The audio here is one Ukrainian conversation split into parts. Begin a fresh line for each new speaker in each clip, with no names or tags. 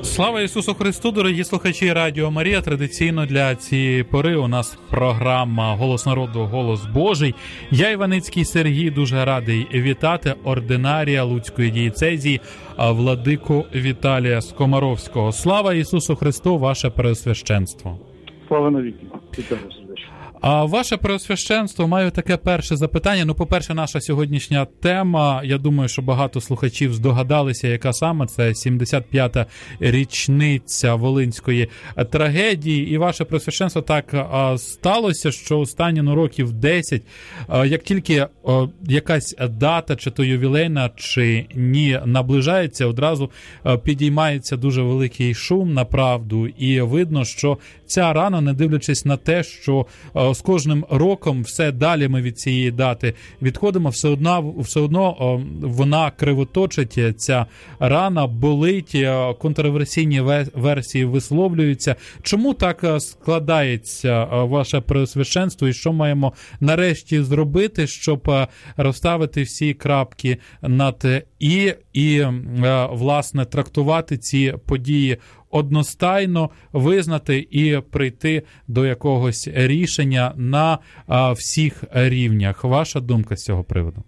Слава Ісусу Христу, дорогі слухачі Радіо Марія. Традиційно для цієї пори у нас програма «Голос народу. Голос Божий». Я, Іваницький Сергій, дуже радий вітати ординарія Луцької дієцезії владику Віталія Скомаровського. Слава Ісусу Христу, ваше Преосвященство.
Слава навіки. Вітаю сердечно.
А ваше Преосвященство, маю таке перше запитання. Ну, по-перше, наша сьогоднішня тема, я думаю, що багато слухачів здогадалися, яка саме, це 75-та річниця Волинської трагедії. І ваше Преосвященство, так сталося, що останні років 10, як тільки якась дата, чи то ювілейна, чи ні, наближається, одразу підіймається дуже великий шум, направду, і видно, що ця рана, не дивлячись на те, що з кожним роком все далі ми від цієї дати відходимо, все одно вона кривоточить, ця рана, болить, контроверсійні версії висловлюються. Чому так складається ваше Преосвященство і що маємо нарешті зробити, щоб розставити всі крапки над і власне, трактувати ці події одностайно, визнати і прийти до якогось рішення на всіх рівнях? Ваша думка з цього приводу?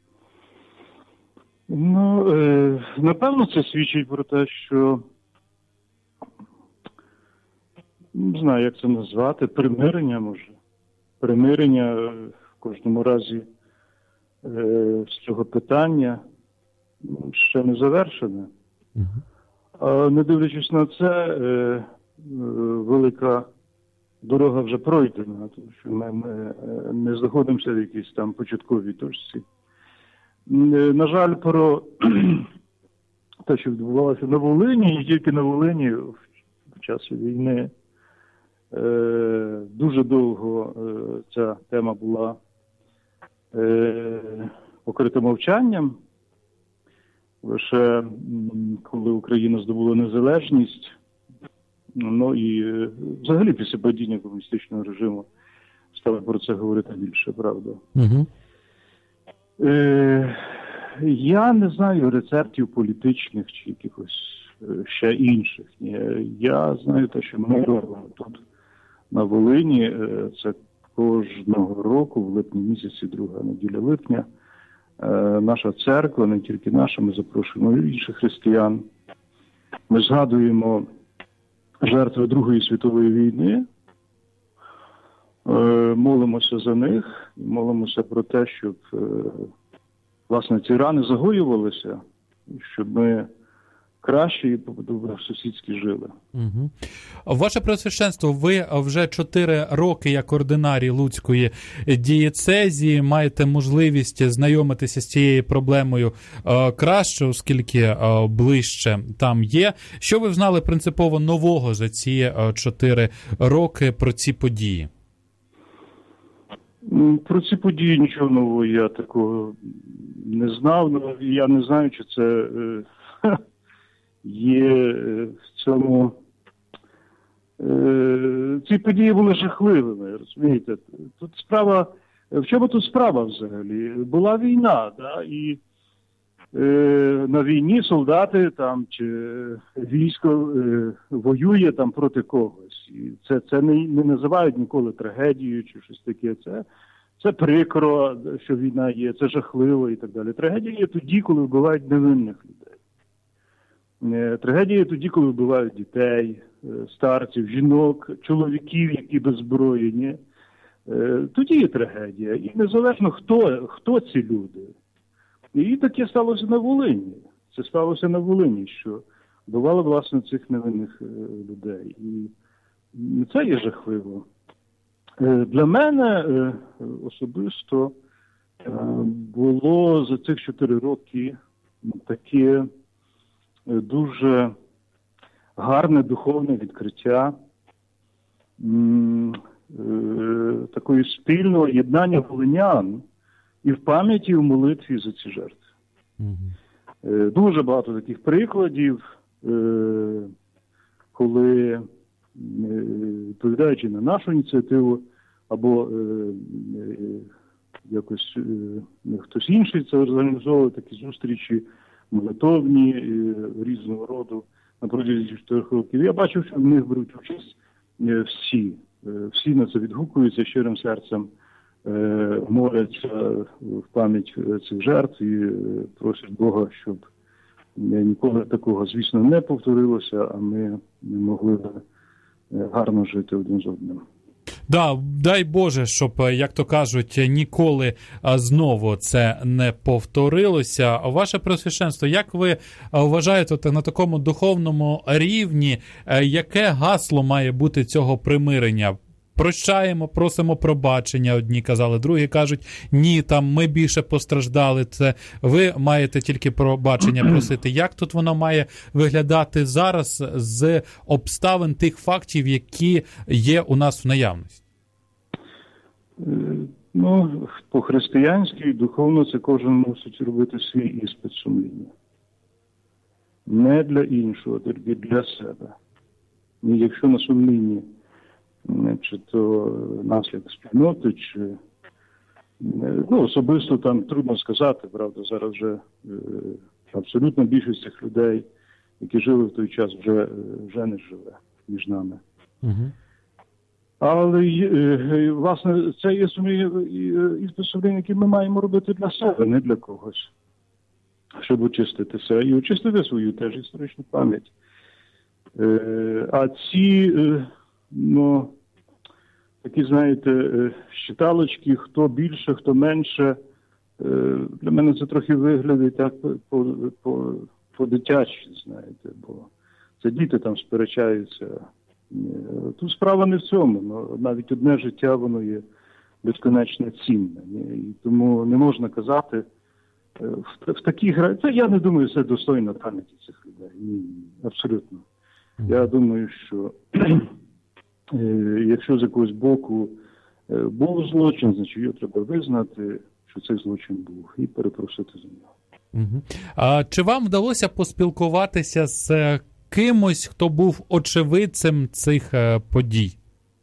Ну, напевно, це свідчить про те, що, не знаю, як це назвати, примирення, може. Примирення в кожному разі з цього питання ще не завершене. Не дивлячись на це, велика дорога вже пройдена, тому що ми не знаходимося в якійсь там початковій точці. На жаль, про те, що відбувалося на Волині, і тільки на Волині в час війни, дуже довго ця тема була покрита мовчанням. Лише коли Україна здобула незалежність, ну і взагалі після падіння комуністичного режиму стали про це говорити більше, правда.
Угу.
Я не знаю рецептів політичних чи якихось ще інших. Я знаю те, що ми робимо тут на Волині. Це кожного року, в липні місяці, друга неділя липня, наша церква, не тільки наша, ми запрошуємо інших християн. Ми згадуємо жертви Другої світової війни, молимося за них, молимося про те, щоб, власне, ці рани загоювалися, щоб ми краще і по-добросусідськи жили.
Угу. Ваше Преосвященство, ви вже 4 роки як ординарій Луцької дієцезії маєте можливість знайомитися з цією проблемою краще, оскільки ближче там є. Що ви знали принципово нового за ці 4 роки про ці події?
Про ці події нічого нового я такого не знав. Я не знаю, чи це є в цьому... Ці події були жахливими, розумієте? Тут справа... В чому тут справа взагалі? Була війна, да? І на війні солдати там чи військо воює там проти когось. І це не називають ніколи трагедією чи щось таке. Це прикро, що війна є, це жахливо і так далі. Трагедія є тоді, коли вбивають невинних людей. Трагедія тоді, коли вбивають дітей, старців, жінок, чоловіків, які беззброєні. Тоді є трагедія. І незалежно, хто ці люди. І таке сталося на Волині. Це сталося на Волині, що вбивали, власне, цих невинних людей. І це є жахливо. Для мене особисто було за цих 4 роки таке дуже гарне духовне відкриття такої спільного єднання волинян і в пам'яті, і в молитві за ці жертви. Mm-hmm. Дуже багато таких прикладів, коли, відповідаючи на нашу ініціативу, або якось хтось інший це організовує такі зустрічі молитовні різного роду. на протязі 4 років. Я бачив, що в них беруть участь всі. Всі на це відгукуються щирим серцем, моляться в пам'ять цих жертв і просять Бога, щоб ніколи такого, звісно, не повторилося, а ми могли гарно жити один з одним.
Да, дай Боже, щоб, як то кажуть, ніколи знову це не повторилося. Ваше Преосвященство, як ви вважаєте на такому духовному рівні, яке гасло має бути цього примирення? Прощаємо, просимо пробачення, одні казали, другі кажуть, ні, там ми більше постраждали, це ви маєте тільки пробачення просити. Як тут воно має виглядати зараз з обставин тих фактів, які є у нас в наявності?
Ну, по-християнськи, духовно це кожен мусить робити свій іспит сумління. Не для іншого, тільки для себе. І якщо на сумлінні чи то наслідок спільноти, чи особисто там трудно сказати, правда, зараз вже абсолютно більшість цих людей, які жили в той час, вже не живе між нами.
Угу.
Але, власне, це є іспит сумління, який ми маємо робити для себе, не для когось, щоб очистити себе і очистити свою теж історичну пам'ять. А ці, такі, знаєте, щиталочки, хто більше, хто менше, для мене це трохи виглядає так по-дитячі, знаєте, бо це діти там сперечаються. Тут справа не в цьому, навіть одне життя, воно є безконечно цінне. І тому не можна казати, в таких, це я не думаю, це достойно пам'яті цих людей. Ні, абсолютно. Я думаю, що якщо з якогось боку був злочин, значить його треба визнати, що цей злочин був, і перепросити за нього.
Угу. А чи вам вдалося поспілкуватися з кимось, хто був очевидцем цих подій?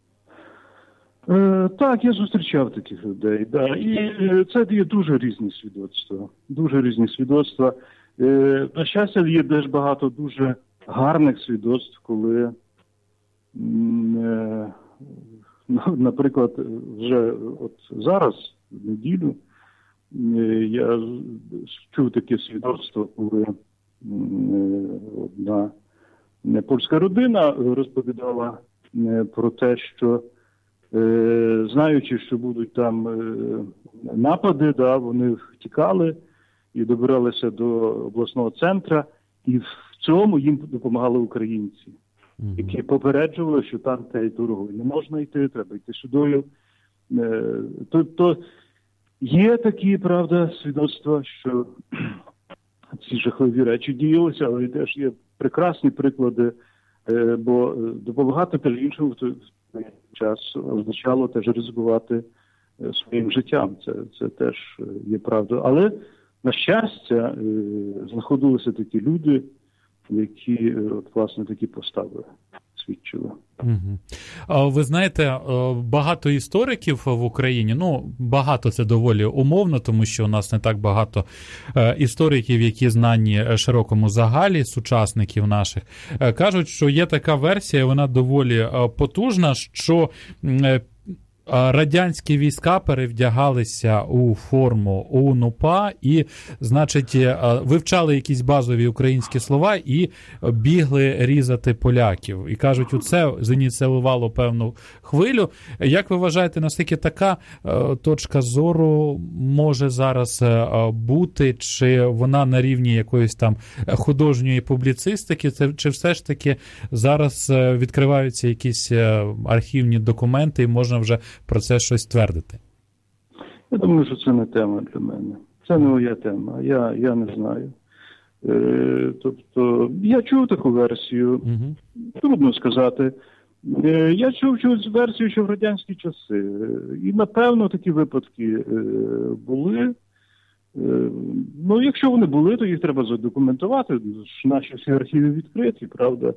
Так, я зустрічав таких людей, да. І це є дуже різні свідоцтва. Дуже різні свідоцтва. На щастя, є теж багато дуже гарних свідоцтв, коли, наприклад, вже от зараз, в неділю, я чув таке свідоцтво, коли одна польська родина розповідала про те, що знаючи, що будуть там напади, да, вони втікали і добиралися до обласного центру, і в цьому їм допомагали українці, які попереджували, що там дорогою не можна йти, треба йти сюдою. Тобто є такі, правда, свідоцтва, що ці жахливі речі діялися, але теж є прекрасні приклади, бо допомагати теж іншому в той час означало теж ризикувати своїм життям. Це теж є правда. Але, на щастя, знаходилися такі люди, які, власне, такі постави свідчили.
Угу. Ви знаєте, багато істориків в Україні, багато це доволі умовно, тому що у нас не так багато істориків, які знані широкому загалі, сучасників наших, кажуть, що є така версія, вона доволі потужна, що радянські війська перевдягалися у форму ОУН-УПА і, значить, вивчали якісь базові українські слова і бігли різати поляків. І кажуть, оце зініціювало певну хвилю. Як ви вважаєте, наскільки така точка зору може зараз бути? Чи вона на рівні якоїсь там художньої публіцистики? Чи все ж таки зараз відкриваються якісь архівні документи і можна вже про це щось твердити?
Я думаю, що це не тема для мене. Це не моя тема. Я не знаю. Тобто, я чув таку версію. Угу. Трудно сказати. Я чув версію, що в радянські часи. І, напевно, такі випадки були. Якщо вони були, то їх треба задокументувати. Наші всі архіви відкриті, правда?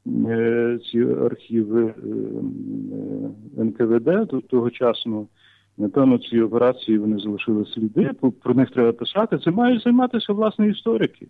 Ці архіви НКВД тогочасно, напевно, ці операції вони залишили сліди, про них треба писати. Це мають займатися, власне, історики.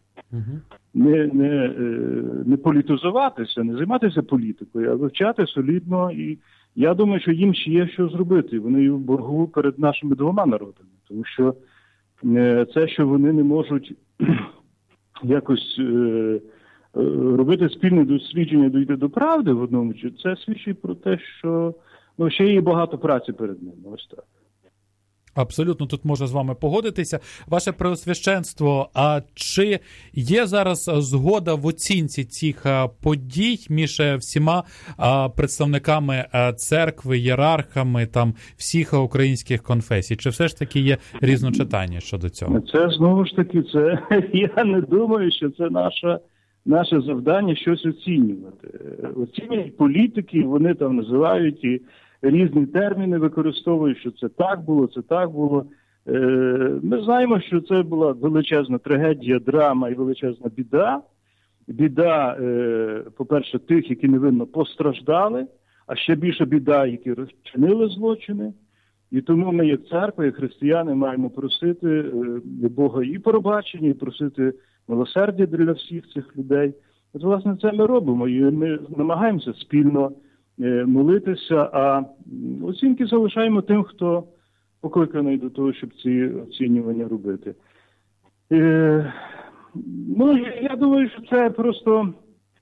Не політизуватися, не займатися політикою, а вивчати солідно. І я думаю, що їм ще є що зробити. Вони в боргу перед нашими двома народами. Тому що це, що вони не можуть якось робити спільне дослідження, дійти до правди в одному, це свідчить про те, що ще є багато праці перед ними. Ось так.
Абсолютно, тут можу з вами погодитися. Ваше Преосвященство, а чи є зараз згода в оцінці цих подій між всіма представниками церкви, ієрархами, там, всіх українських конфесій? Чи все ж таки є різночитання щодо цього?
Це, знову ж таки, я не думаю, що це наше завдання щось оцінювати. Оцінюють політики, вони там називають і різні терміни використовують, що це так було, це так було. Ми знаємо, що це була величезна трагедія, драма і величезна біда. Біда, по-перше, тих, які невинно постраждали, а ще більше біда, які розчинили злочини. І тому ми, як церква, як християни, маємо просити Бога і пробачення, і просити милосердя для всіх цих людей. От, власне, це ми робимо, і ми намагаємося спільно молитися, а оцінки залишаємо тим, хто покликаний до того, щоб ці оцінювання робити. Я думаю, що це просто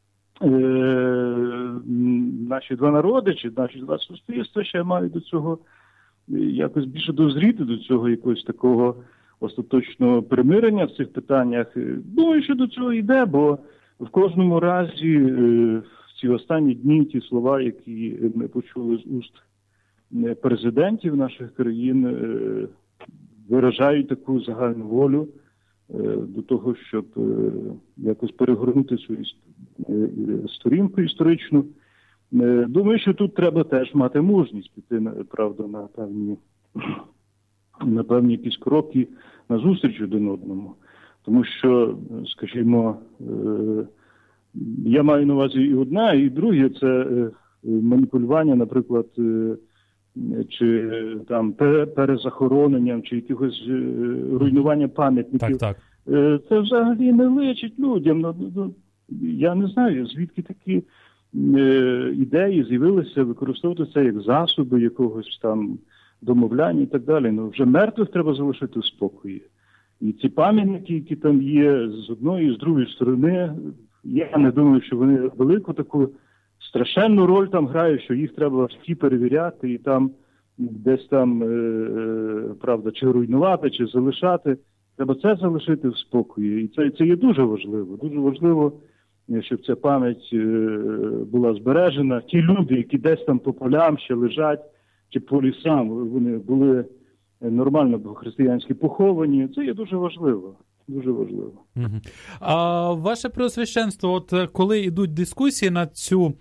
наші два народи, чи наші два суспільства ще мають до цього якось більше дозріти до цього якогось такого остаточного примирення в цих питаннях. Думаю, що до цього йде, бо в кожному разі в ці останні дні ті слова, які ми почули з уст президентів наших країн, виражають таку загальну волю до того, щоб якось перегорнути цю сторінку історичну. Думаю, що тут треба теж мати мужність піти, правда, на певні якісь кроки назустріч один одному. Тому що, скажімо, я маю на увазі і одне, і друге – це маніпулювання, наприклад, чи там перезахороненням, чи якихось руйнування пам'ятників.
Так.
Це взагалі не личить людям. Я не знаю, звідки такі ідеї з'явилися використовувати це як засоби якогось там домовляння і так далі. Вже мертвих треба залишити в спокої. І ці пам'ятники, які там є з одної і з другої сторони, я не думаю, що вони велику таку страшенну роль там грають, що їх треба всі перевіряти і там десь там, правда, чи руйнувати, чи залишати. Треба це залишити в спокої. І це є дуже важливо. Дуже важливо, щоб ця пам'ять була збережена. Ті люди, які десь там по полям ще лежать, чи по лісам, вони були нормально християнські поховані. Це є дуже важливо. Дуже важливо.
А ваше Преосвященство, от коли йдуть дискусії на цю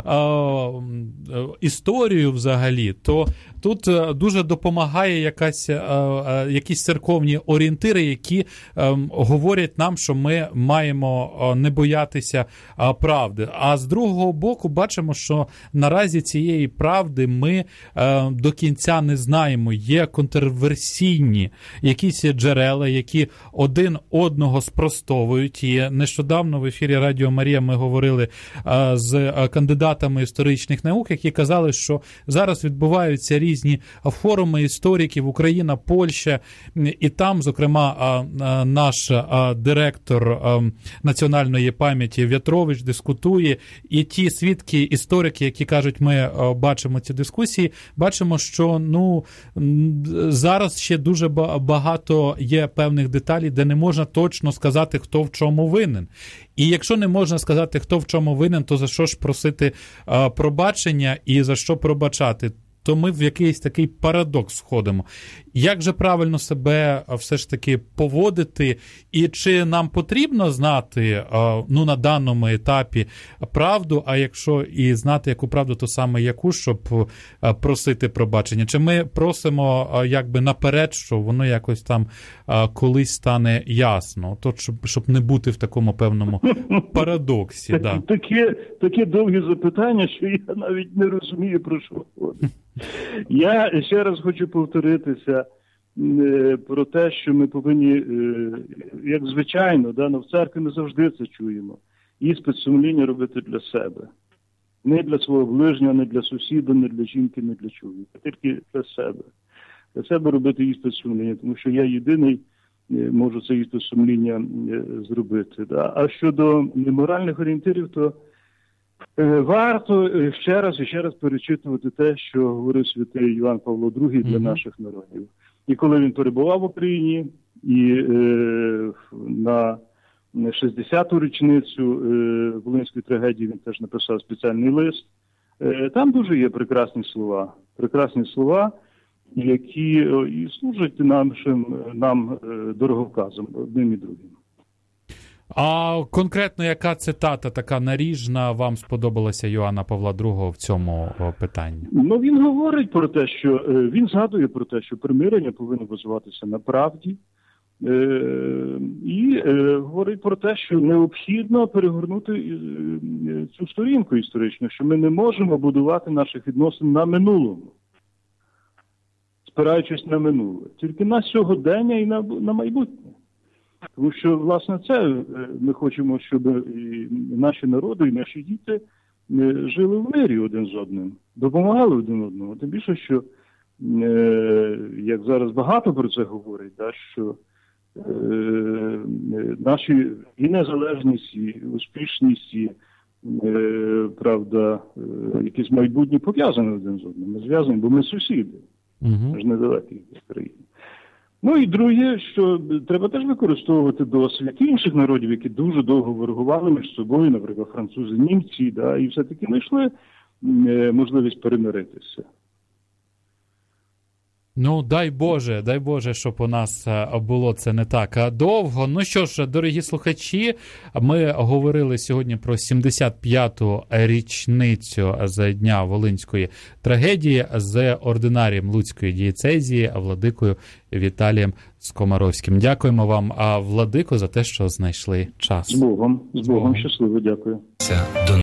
історію взагалі, то тут дуже допомагає якісь церковні орієнтири, які говорять нам, що ми маємо не боятися правди. А з другого боку бачимо, що наразі цієї правди ми до кінця не знаємо. Є контроверсійні якісь джерела, які один одного спростовують. І нещодавно в ефірі Радіо Марія ми говорили з кандидатами історичних наук, які казали, що зараз відбуваються різні форуми істориків Україна, Польща, і там, зокрема, наш директор національної пам'яті В'ятрович дискутує, і ті свідки, історики, які кажуть, ми бачимо ці дискусії, бачимо, що зараз ще дуже багато є певних деталей, де не можна точно сказати, хто в чому винен. І якщо не можна сказати, хто в чому винен, то за що ж просити пробачення і за що пробачати? То ми в якийсь такий парадокс входимо. Як же правильно себе все ж таки поводити? І чи нам потрібно знати на даному етапі правду, а якщо і знати яку правду, то саме яку, щоб просити пробачення? Чи ми просимо якби наперед, що воно якось там колись стане ясно? То, щоб не бути в такому певному парадоксі.
Таке довге запитання, що я навіть не розумію, про що говорити. Я ще раз хочу повторитися про те, що ми повинні, як звичайно, в церкві ми завжди це чуємо, іспит сумління робити для себе. Не для свого ближнього, не для сусіда, не для жінки, не для чоловіка, тільки для себе. Для себе робити іспит сумління, тому що я єдиний можу це іспит сумління зробити. Да? А щодо моральних орієнтирів, то варто ще раз перечитувати те, що говорив святий Іван Павло II для наших народів. І коли він перебував в Україні, і на 60-ту річницю Волинської трагедії він теж написав спеціальний лист, там дуже є прекрасні слова, які і служать нам дороговказом одним і другим.
А конкретно яка цитата така наріжна вам сподобалася Йоанна Павла II в цьому питанні?
Ну, він говорить про те, що він згадує про те, що примирення повинно базуватися на правді, і говорить про те, що необхідно перегорнути цю сторінку історичну, що ми не можемо будувати наших відносин на минулому, спираючись на минуле, тільки на сьогодення і на майбутнє. Тому що, власне, це ми хочемо, щоб і наші народи, і наші діти жили в мирі один з одним, допомагали один одному. Тим більше, що, як зараз багато про це говорить, що наші і незалежність, і успішність, і, правда, якісь майбутні пов'язані один з одним. Ми зв'язані, бо ми сусіди, ми ж недалекі від країни. Ну і друге, що треба теж використовувати досвід інших народів, які дуже довго ворогували між собою, наприклад, французи, німці, і все-таки знайшли можливість перемиритися.
Ну, дай Боже, щоб у нас було це не так довго. Ну що ж, дорогі слухачі, ми говорили сьогодні про 75-ту річницю з Дня Волинської трагедії з ординарієм Луцької дієцезії, владикою Віталієм Скомаровським. Дякуємо вам, владико, за те, що знайшли час.
З Богом, щасливо, дякую.